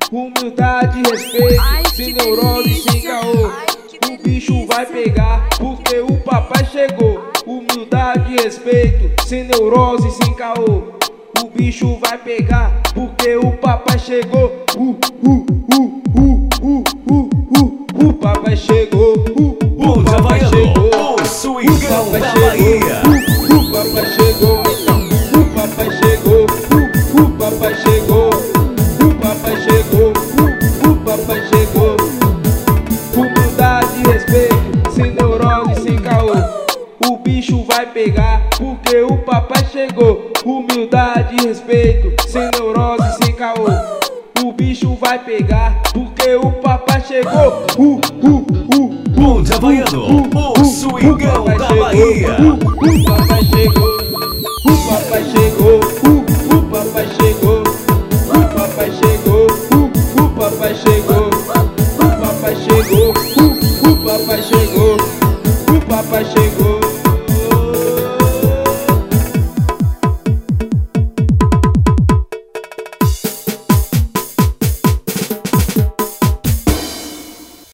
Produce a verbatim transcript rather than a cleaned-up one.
Humildade, respeito, sem neurose, sem caô. O bicho vai pegar, porque o papai chegou. Humildade, respeito, sem neurose, sem caô. O bicho vai pegar, porque o papai chegou. Uh, uh, uh, uh, uh, uh, uh, o papai chegou. Uh, o papai chegou. O swingão da Bahia. Uh, o papai chegou. O papai chegou. Uh, o papai chegou. O papai chegou. Uh, o papai chegou. Humildade, respeito, sem neurose, sem caô. O bicho vai pegar, porque o papai chegou. Humildade, respeito, sem neurose, sem caô. O bicho vai pegar, porque o papai chegou. Uh, uh, uh, Bonde Havaiano, o swingão da Bahia. O papai chegou, o papai chegou, uh, o papai chegou, o papai chegou, uh, o papai chegou, o papai chegou, uh, o papai chegou, o papai chegou.